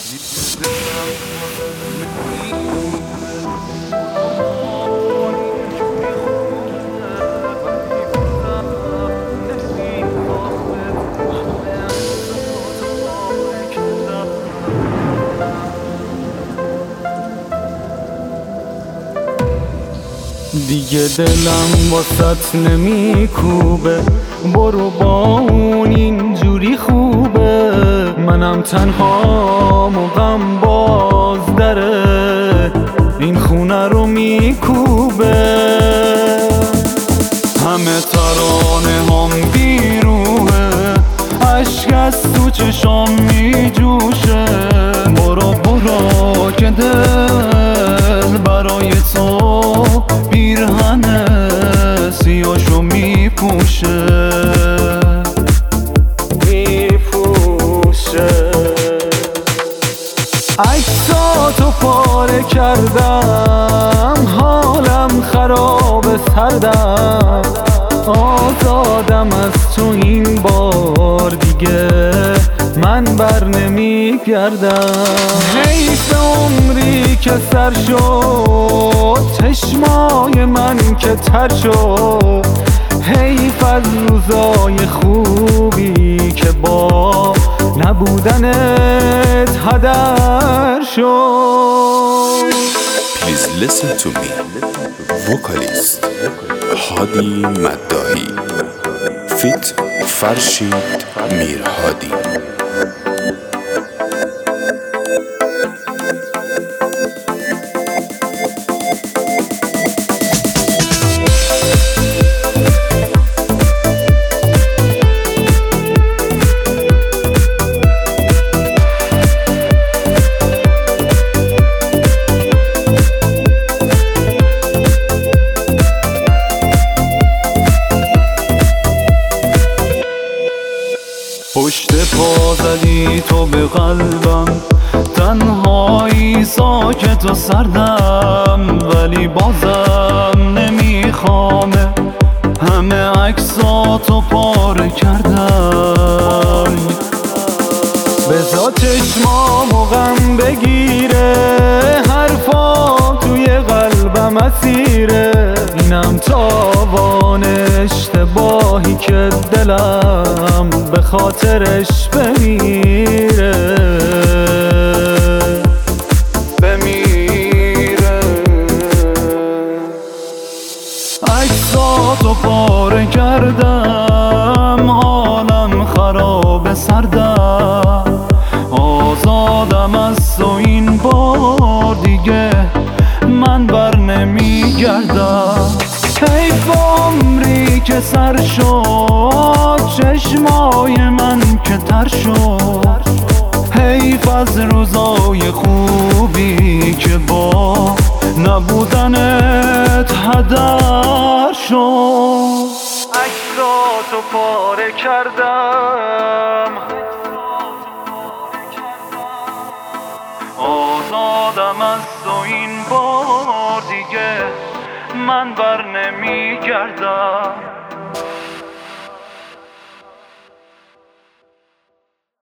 دیگه دلم واسط نمیکوبه، برو با اون اینجوری خوبه. منم تنها غم باز داره این خونه رو میکوبه. همه ترانه هم بیروه، عشق از تو چشام میجوشه. برو برو که دل برای تو پیرهن سیاشو میپوشه. عکساتو پاره کردم، حالم خراب سردم. آزادم از تو این بار دیگه، من بر نمیگردم. حیف عمری که سر شد، چشمای من که تر شد. حیف از روزای خوبی که با نبودنت هدر شد. Please listen to me. Vocalist هادی مداحی فیت فرشید میرهادی. پشت پا زدی تو به قلبم، تنهایی ساکت و سردم. ولی بازم نمیخوامه، همه عکساتو پاره کردم. بذار چشمامو غم بگیره، حرفا توی قلبم اسیره. اینم تاوان اشتباهی که دلم به خاطرش بمیره. عکساتو پاره کردم، حالم خراب سردم. آزادم از تو این بار دیگه، من بر نمیگردم. حیف عمری که سر شد، چشمای من که تر شد. حیف از روزای خوبی که با نبودنت هدر شد. عکساتو پاره کردم، آزادم از تو این بار دیگه، من بر نمیگردم.